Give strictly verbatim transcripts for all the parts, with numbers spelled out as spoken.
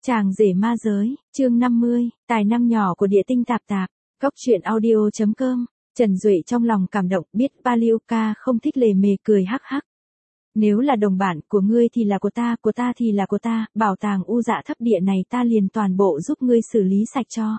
Chàng rể ma giới, chương năm mươi, tài năng nhỏ của địa tinh tạp tạp, cóc truyện audio chấm com. Trần Duệ trong lòng cảm động, biết Palioka không thích lề mề, cười hắc hắc. Nếu là đồng bạn của ngươi thì là của ta, của ta thì là của ta, bảo tàng u dạ thấp địa này ta liền toàn bộ giúp ngươi xử lý sạch cho.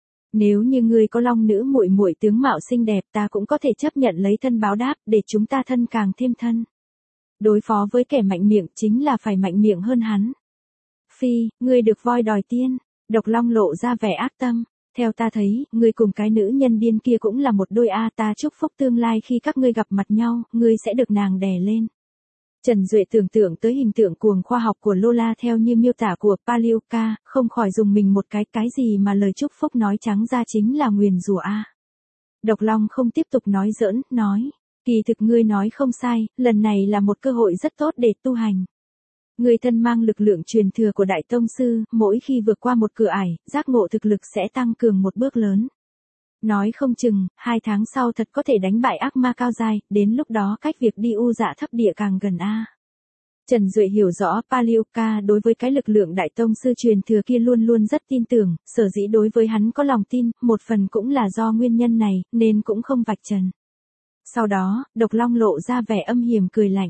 Nếu như ngươi có long nữ muội muội tướng mạo xinh đẹp, ta cũng có thể chấp nhận lấy thân báo đáp, để chúng ta thân càng thêm thân. Đối phó với kẻ mạnh miệng chính là phải mạnh miệng hơn hắn. Phi, ngươi được voi đòi tiên. Độc Long lộ ra vẻ ác tâm. Theo ta thấy, ngươi cùng cái nữ nhân điên kia cũng là một đôi a, ta chúc phúc tương lai khi các ngươi gặp mặt nhau, ngươi sẽ được nàng đè lên. Trần Duệ tưởng tượng tới hình tượng cuồng khoa học của Lola theo như miêu tả của Palioka, không khỏi dùng mình một cái, cái gì mà lời chúc phúc nói trắng ra chính là nguyền rủa a. Độc Long không tiếp tục nói giỡn, nói, kỳ thực ngươi nói không sai, lần này là một cơ hội rất tốt để tu hành. Người thân mang lực lượng truyền thừa của Đại Tông Sư, mỗi khi vượt qua một cửa ải, giác ngộ thực lực sẽ tăng cường một bước lớn. Nói không chừng, hai tháng sau thật có thể đánh bại ác ma cao giai, đến lúc đó cách việc đi u dạ thấp địa càng gần a. Trần Duệ hiểu rõ Palioka đối với cái lực lượng Đại Tông Sư truyền thừa kia luôn luôn rất tin tưởng, sở dĩ đối với hắn có lòng tin, một phần cũng là do nguyên nhân này, nên cũng không vạch trần. Sau đó, Độc Long lộ ra vẻ âm hiểm cười lạnh.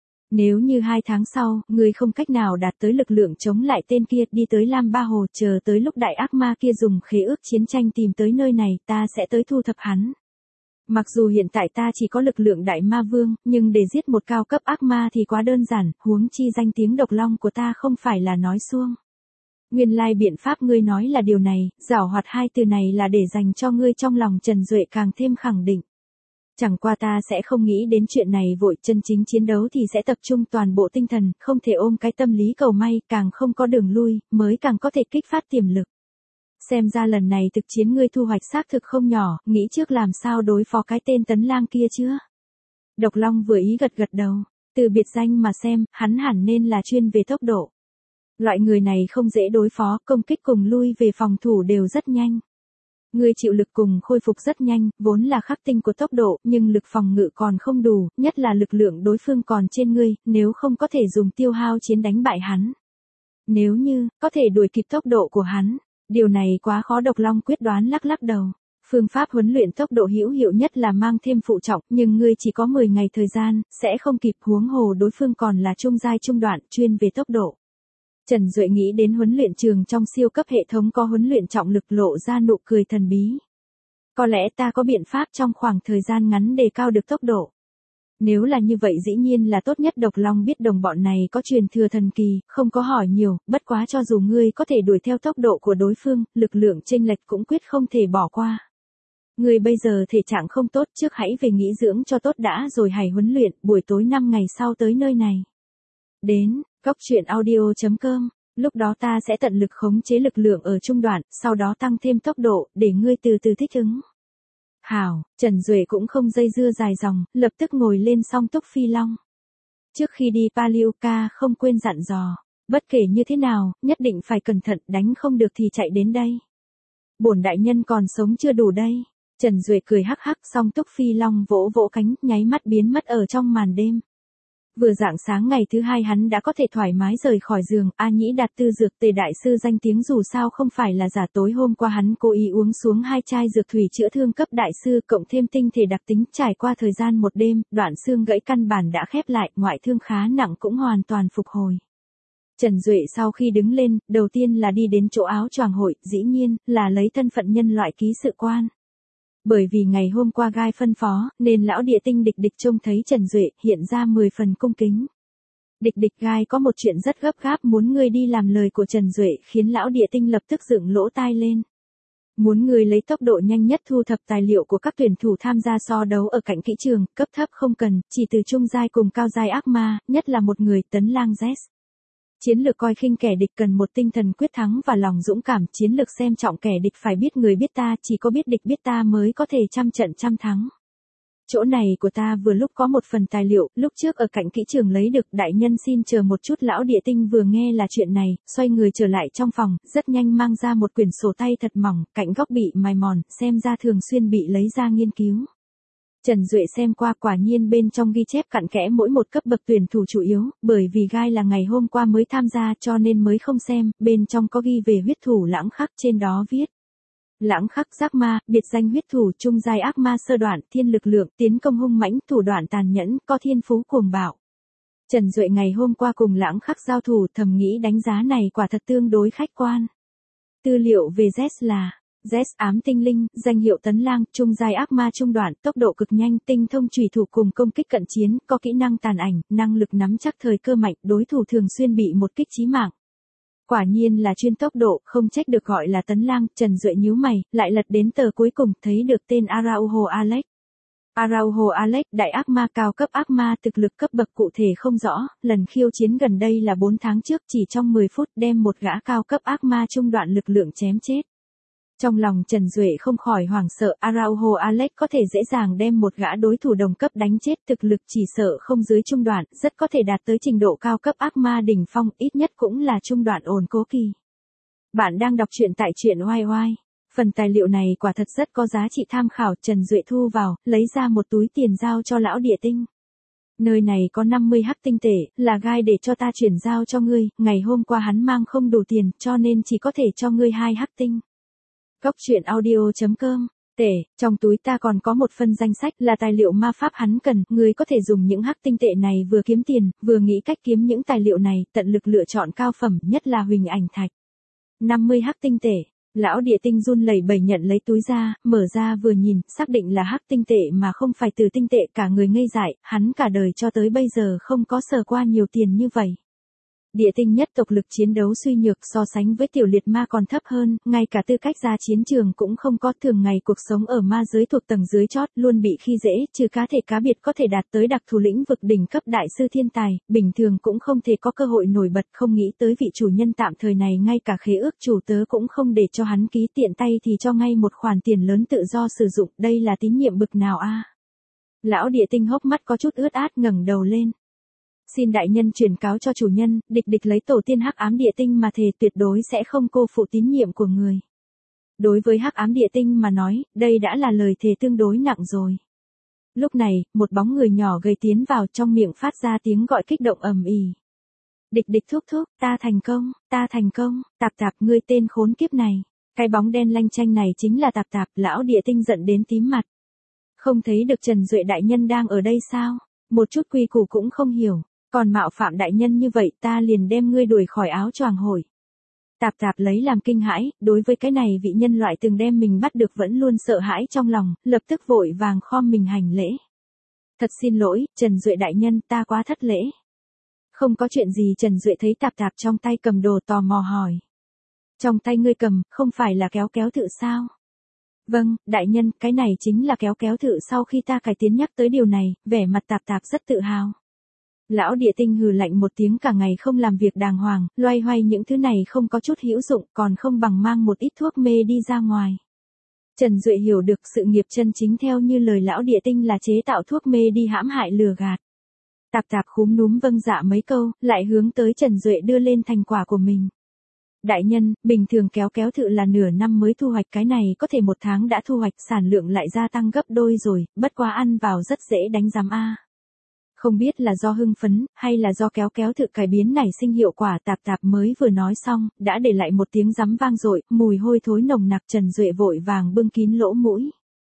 Nếu như hai tháng sau, ngươi không cách nào đạt tới lực lượng chống lại tên kia, đi tới Lam Ba Hồ, chờ tới lúc đại ác ma kia dùng khế ước chiến tranh tìm tới nơi này, ta sẽ tới thu thập hắn. Mặc dù hiện tại ta chỉ có lực lượng đại ma vương, nhưng để giết một cao cấp ác ma thì quá đơn giản, huống chi danh tiếng Độc Long của ta không phải là nói suông. Nguyên lai biện pháp ngươi nói là điều này, giảo hoạt hai từ này là để dành cho ngươi trong lòng. Trần Duệ càng thêm khẳng định. Chẳng qua ta sẽ không nghĩ đến chuyện này vội, chân chính chiến đấu thì sẽ tập trung toàn bộ tinh thần, không thể ôm cái tâm lý cầu may, càng không có đường lui, mới càng có thể kích phát tiềm lực. Xem ra lần này thực chiến ngươi thu hoạch xác thực không nhỏ, nghĩ trước làm sao đối phó cái tên Tấn Lang kia chưa? Độc Long vừa ý gật gật đầu, từ biệt danh mà xem, hắn hẳn nên là chuyên về tốc độ. Loại người này không dễ đối phó, công kích cùng lui về phòng thủ đều rất nhanh. Ngươi chịu lực cùng khôi phục rất nhanh, vốn là khắc tinh của tốc độ, nhưng lực phòng ngự còn không đủ, nhất là lực lượng đối phương còn trên ngươi, nếu không có thể dùng tiêu hao chiến đánh bại hắn. Nếu như, có thể đuổi kịp tốc độ của hắn, điều này quá khó. Độc Long quyết đoán lắc lắc đầu. Phương pháp huấn luyện tốc độ hữu hiệu nhất là mang thêm phụ trọng, nhưng ngươi chỉ có mười ngày thời gian, sẽ không kịp, huống hồ đối phương còn là trung giai trung đoạn, chuyên về tốc độ. Trần Duệ nghĩ đến huấn luyện trường trong siêu cấp hệ thống có huấn luyện trọng lực, lộ ra nụ cười thần bí. Có lẽ ta có biện pháp trong khoảng thời gian ngắn đề cao được tốc độ. Nếu là như vậy dĩ nhiên là tốt nhất. Độc Long biết đồng bọn này có truyền thừa thần kỳ, không có hỏi nhiều, bất quá cho dù ngươi có thể đuổi theo tốc độ của đối phương, lực lượng chênh lệch cũng quyết không thể bỏ qua. Ngươi bây giờ thể trạng không tốt, trước hãy về nghỉ dưỡng cho tốt đã rồi hãy huấn luyện, buổi tối năm ngày sau tới nơi này. Đến cóc truyện audio chấm com, lúc đó ta sẽ tận lực khống chế lực lượng ở trung đoạn, sau đó tăng thêm tốc độ, để ngươi từ từ thích ứng. Hảo, Trần Duệ cũng không dây dưa dài dòng, lập tức ngồi lên song túc phi long. Trước khi đi Palioka không quên dặn dò, bất kể như thế nào, nhất định phải cẩn thận, đánh không được thì chạy đến đây. Bổn đại nhân còn sống chưa đủ đây. Trần Duệ cười hắc hắc, song túc phi long vỗ vỗ cánh, nháy mắt biến mất ở trong màn đêm. Vừa rạng sáng ngày thứ hai hắn đã có thể thoải mái rời khỏi giường. A Nhĩ Đạt Tư dược tề đại sư danh tiếng dù sao không phải là giả, tối hôm qua hắn cố ý uống xuống hai chai dược thủy chữa thương cấp đại sư, cộng thêm tinh thể đặc tính, trải qua thời gian một đêm, đoạn xương gãy căn bản đã khép lại, ngoại thương khá nặng cũng hoàn toàn phục hồi. Trần Duệ sau khi đứng lên, đầu tiên là đi đến chỗ áo choàng hội, dĩ nhiên là lấy thân phận nhân loại ký sự quan. Bởi vì ngày hôm qua gai phân phó, nên lão địa tinh địch địch trông thấy Trần Duệ, hiện ra mười phần cung kính. Địch địch gai có một chuyện rất gấp gáp muốn ngươi đi làm. Lời của Trần Duệ khiến lão địa tinh lập tức dựng lỗ tai lên. Muốn ngươi lấy tốc độ nhanh nhất thu thập tài liệu của các tuyển thủ tham gia so đấu ở cạnh kỹ trường, cấp thấp không cần, chỉ từ trung giai cùng cao giai ác ma, nhất là một người Tấn Lang Z. Chiến lược coi khinh kẻ địch cần một tinh thần quyết thắng và lòng dũng cảm, chiến lược xem trọng kẻ địch phải biết người biết ta, chỉ có biết địch biết ta mới có thể trăm trận trăm thắng. Chỗ này của ta vừa lúc có một phần tài liệu, lúc trước ở cạnh kỹ trường lấy được, đại nhân xin chờ một chút. Lão địa tinh vừa nghe là chuyện này, xoay người trở lại trong phòng, rất nhanh mang ra một quyển sổ tay thật mỏng, cạnh góc bị mài mòn, xem ra thường xuyên bị lấy ra nghiên cứu. Trần Duệ xem qua quả nhiên bên trong ghi chép cặn kẽ mỗi một cấp bậc tuyển thủ chủ yếu, bởi vì gai là ngày hôm qua mới tham gia cho nên mới không xem, bên trong có ghi về huyết thủ Lãng Khắc, trên đó viết. Lãng Khắc giác ma, biệt danh huyết thủ, trung giai ác ma sơ đoạn, thiên lực lượng, tiến công hung mãnh, thủ đoạn tàn nhẫn, có thiên phú cuồng bạo. Trần Duệ ngày hôm qua cùng Lãng Khắc giao thủ, thầm nghĩ đánh giá này quả thật tương đối khách quan. Tư liệu về Z là Z ám tinh linh, danh hiệu tấn lang, trung giai ác ma trung đoạn, tốc độ cực nhanh, tinh thông chủy thủ cùng công kích cận chiến, có kỹ năng tàn ảnh, năng lực nắm chắc thời cơ mạnh, đối thủ thường xuyên bị một kích chí mạng. Quả nhiên là chuyên tốc độ, không trách được gọi là tấn lang. Trần Duệ nhíu mày, lại lật đến tờ cuối cùng, thấy được tên Araujo Alex. Araujo Alex, đại ác ma, cao cấp ác ma, thực lực cấp bậc cụ thể không rõ, lần khiêu chiến gần đây là bốn tháng trước, chỉ trong mười phút đem một gã cao cấp ác ma trung đoạn lực lượng chém chết. Trong lòng Trần Duệ không khỏi hoảng sợ, Araujo Alex có thể dễ dàng đem một gã đối thủ đồng cấp đánh chết, thực lực chỉ sợ không dưới trung đoạn, rất có thể đạt tới trình độ cao cấp ác ma đỉnh phong, ít nhất cũng là trung đoạn ổn cố kỳ. Bạn đang đọc truyện tại truyện oai oai. Phần tài liệu này quả thật rất có giá trị tham khảo. Trần Duệ thu vào, lấy ra một túi tiền giao cho lão địa tinh. Nơi này có năm mươi hắc tinh tệ, là gai để cho ta chuyển giao cho ngươi, ngày hôm qua hắn mang không đủ tiền, cho nên chỉ có thể cho ngươi hai hắc tinh. Góc truyện audio chấm com. Tệ, trong túi ta còn có một phần danh sách là tài liệu ma pháp hắn cần, ngươi có thể dùng những hắc tinh tệ này vừa kiếm tiền, vừa nghĩ cách kiếm những tài liệu này, tận lực lựa chọn cao phẩm, nhất là huỳnh ảnh thạch. năm mươi hắc tinh tệ. Lão địa tinh run lẩy bẩy nhận lấy túi ra, mở ra vừa nhìn, xác định là hắc tinh tệ mà không phải từ tinh tệ, cả người ngây dại, hắn cả đời cho tới bây giờ không có sờ qua nhiều tiền như vậy. Địa tinh nhất tộc lực chiến đấu suy nhược, so sánh với tiểu liệt ma còn thấp hơn, ngay cả tư cách ra chiến trường cũng không có, thường ngày cuộc sống ở ma giới thuộc tầng dưới chót, luôn bị khi dễ, trừ cá thể cá biệt có thể đạt tới đặc thù lĩnh vực đỉnh cấp đại sư thiên tài, bình thường cũng không thể có cơ hội nổi bật. Không nghĩ tới vị chủ nhân tạm thời này ngay cả khế ước chủ tớ cũng không để cho hắn ký, tiện tay thì cho ngay một khoản tiền lớn tự do sử dụng, đây là tín nhiệm bực nào a? Lão địa tinh hốc mắt có chút ướt át, ngẩng đầu lên. Xin đại nhân truyền cáo cho chủ nhân, địch địch lấy tổ tiên hắc ám địa tinh mà thề tuyệt đối sẽ không cô phụ tín nhiệm của người. Đối với hắc ám địa tinh mà nói, đây đã là lời thề tương đối nặng rồi. Lúc này, một bóng người nhỏ gầy tiến vào, trong miệng phát ra tiếng gọi kích động ầm ĩ. Địch địch thúc thúc, ta thành công, ta thành công, tạp tạp, ngươi tên khốn kiếp này. Cái bóng đen lanh chanh này chính là tạp tạp. Lão địa tinh giận đến tím mặt. Không thấy được Trần Duệ đại nhân đang ở đây sao? Một chút quy củ cũng không hiểu. Còn mạo phạm đại nhân như vậy, ta liền đem ngươi đuổi khỏi áo choàng hội. Tạp tạp lấy làm kinh hãi, đối với cái này vị nhân loại từng đem mình bắt được vẫn luôn sợ hãi trong lòng, lập tức vội vàng khom mình hành lễ. Thật xin lỗi, Trần Duệ đại nhân, ta quá thất lễ. Không có chuyện gì. Trần Duệ thấy tạp tạp trong tay cầm đồ tò mò hỏi. Trong tay ngươi cầm, không phải là kéo kéo thự sao? Vâng, đại nhân, cái này chính là kéo kéo thự. Sau khi ta cải tiến nhắc tới điều này, vẻ mặt tạp tạp rất tự hào. Lão địa tinh hừ lạnh một tiếng, cả ngày không làm việc đàng hoàng, loay hoay những thứ này không có chút hữu dụng, còn không bằng mang một ít thuốc mê đi ra ngoài. Trần Duệ hiểu được sự nghiệp chân chính theo như lời lão địa tinh là chế tạo thuốc mê đi hãm hại lừa gạt. Tạp tạp khúm núm vâng dạ mấy câu, lại hướng tới Trần Duệ đưa lên thành quả của mình. Đại nhân, bình thường kéo kéo thự là nửa năm mới thu hoạch, cái này có thể một tháng đã thu hoạch, sản lượng lại gia tăng gấp đôi rồi, bất quá ăn vào rất dễ đánh giám a. Không biết là do hưng phấn, hay là do kéo kéo thự cải biến nảy sinh hiệu quả. Tạp tạp mới vừa nói xong, đã để lại một tiếng rắm vang dội, mùi hôi thối nồng nặc. Trần Duệ vội vàng bưng kín lỗ mũi.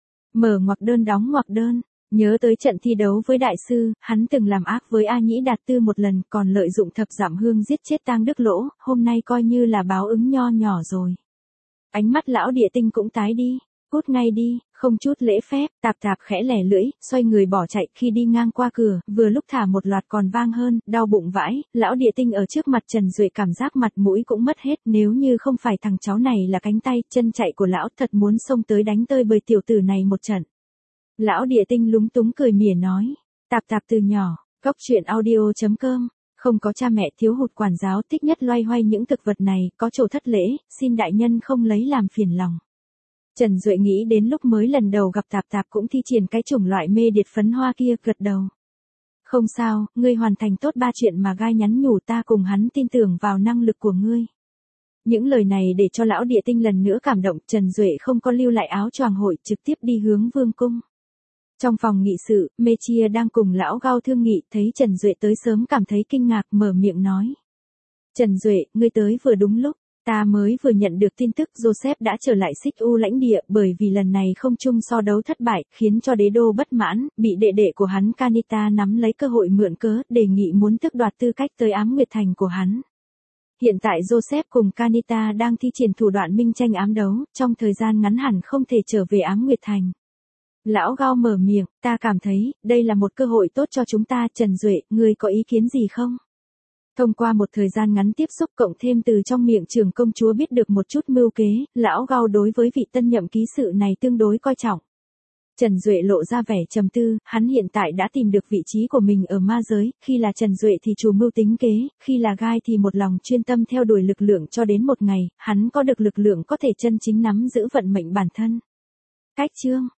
Mở ngoặc đơn đóng ngoặc đơn. Nhớ tới trận thi đấu với đại sư, hắn từng làm ác với A Nhĩ Đạt Tư một lần, còn lợi dụng thập giảm hương giết chết Tang Đức Lỗ, hôm nay coi như là báo ứng nho nhỏ rồi. Ánh mắt lão địa tinh cũng tái đi. Cút ngay đi, không chút lễ phép. Tạp tạp khẽ lẻ lưỡi, xoay người bỏ chạy. Khi đi ngang qua cửa, vừa lúc thả một loạt còn vang hơn, đau bụng vãi. Lão địa tinh ở trước mặt Trần Duệ cảm giác mặt mũi cũng mất hết, nếu như không phải thằng cháu này là cánh tay chân chạy của lão, thật muốn xông tới đánh tơi bời tiểu tử này một trận. Lão địa tinh lúng túng cười mỉa nói. Tạp tạp từ nhỏ. Góc truyện audio chấm com. Không có cha mẹ, thiếu hụt quản giáo, thích nhất loay hoay những thực vật này, có chỗ thất lễ, xin đại nhân không lấy làm phiền lòng. Trần Duệ nghĩ đến lúc mới lần đầu gặp tạp tạp cũng thi triển cái chủng loại mê điệt phấn hoa kia, gật đầu. Không sao, ngươi hoàn thành tốt ba chuyện mà gai nhắn nhủ, ta cùng hắn tin tưởng vào năng lực của ngươi. Những lời này để cho lão địa tinh lần nữa cảm động. Trần Duệ không có lưu lại áo choàng hội, trực tiếp đi hướng vương cung. Trong phòng nghị sự, Mê Chia đang cùng lão Gao thương nghị, thấy Trần Duệ tới sớm cảm thấy kinh ngạc, mở miệng nói. Trần Duệ, ngươi tới vừa đúng lúc, ta mới vừa nhận được tin tức Joseph đã trở lại Xích U lãnh địa, bởi vì lần này không chung so đấu thất bại, khiến cho đế đô bất mãn, bị đệ đệ của hắn Kanita nắm lấy cơ hội mượn cớ, đề nghị muốn tước đoạt tư cách tới Ám Nguyệt Thành của hắn. Hiện tại Joseph cùng Kanita đang thi triển thủ đoạn minh tranh ám đấu, trong thời gian ngắn hẳn không thể trở về Ám Nguyệt Thành. Lão Gao mở miệng, ta cảm thấy, đây là một cơ hội tốt cho chúng ta, Trần Duệ, ngươi có ý kiến gì không? Thông qua một thời gian ngắn tiếp xúc cộng thêm từ trong miệng trưởng công chúa biết được một chút mưu kế, lão Gao đối với vị tân nhậm ký sự này tương đối coi trọng. Trần Duệ lộ ra vẻ trầm tư, hắn hiện tại đã tìm được vị trí của mình ở ma giới, khi là Trần Duệ thì chủ mưu tính kế, khi là gai thì một lòng chuyên tâm theo đuổi lực lượng cho đến một ngày, hắn có được lực lượng có thể chân chính nắm giữ vận mệnh bản thân. Cách chương